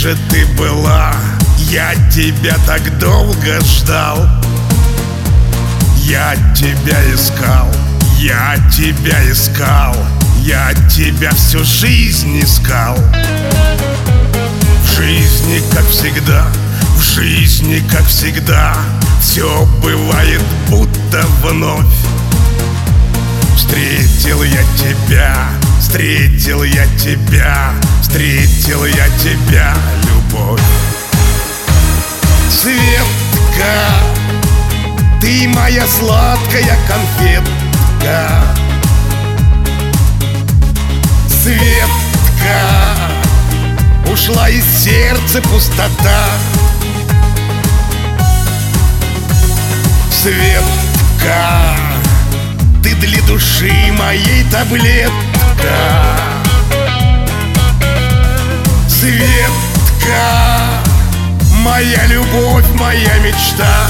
же ты была? Я тебя так долго ждал. Я тебя искал, я тебя искал, я тебя всю жизнь искал. В жизни, как всегда, в жизни, как всегда, все бывает будто вновь. Встретил я тебя, встретил я тебя, встретил я тебя, любовь. Светка, ты моя сладкая конфетка. Светка, ушла из сердца пустота. Светка, ты для души моей таблетка. Светка, моя любовь, моя мечта.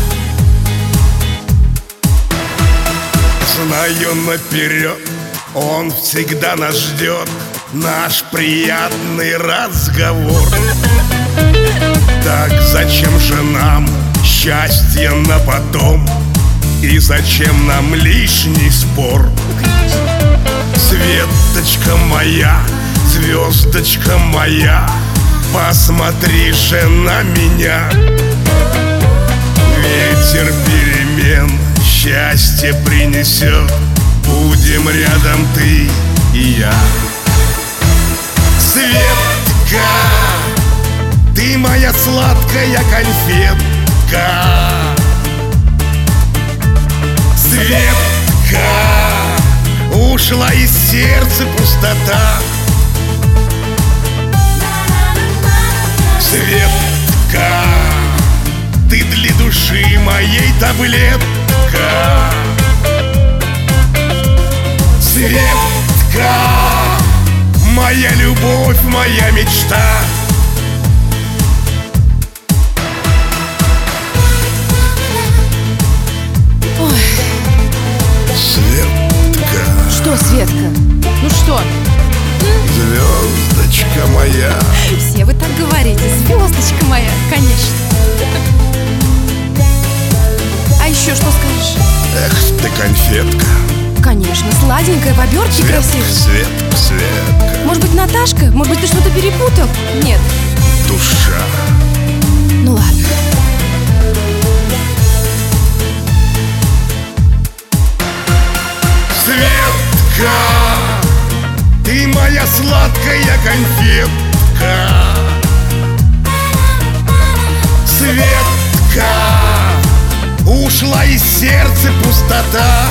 Знаю наперед, он всегда нас ждет, наш приятный разговор. Так зачем же нам счастье на потом? И зачем нам лишний спор? Светочка моя, звездочка моя, посмотри же на меня. Ветер перемен счастье принесет, будем рядом ты и я. Светка, ты моя сладкая конфетка. Светка, ушла из сердца пустота. Светка, ты для души моей таблетка. Светка, моя любовь, моя мечта. Светка. Что, Светка? Ну что? Звездочка моя. Все вы так говорите, звездочка моя, конечно. А еще что скажешь? Эх ты, конфетка. Конечно, сладенькая, в обертке красивая. Светка, Светка. Может быть, Наташка? Может быть, ты что-то перепутал? Нет. Душа. Ну ладно. Светка, ты моя сладкая конфетка. Светка, ушла из сердца пустота.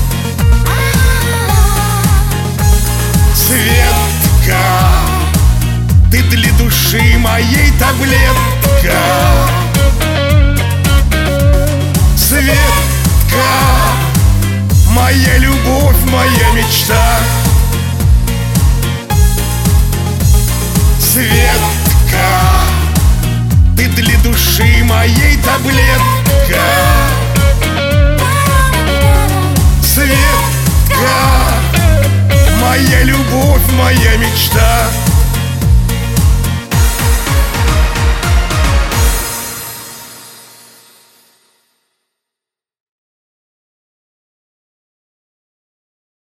Светка, ты для души моей таблетка. Светка, моя любовь, моя мечта.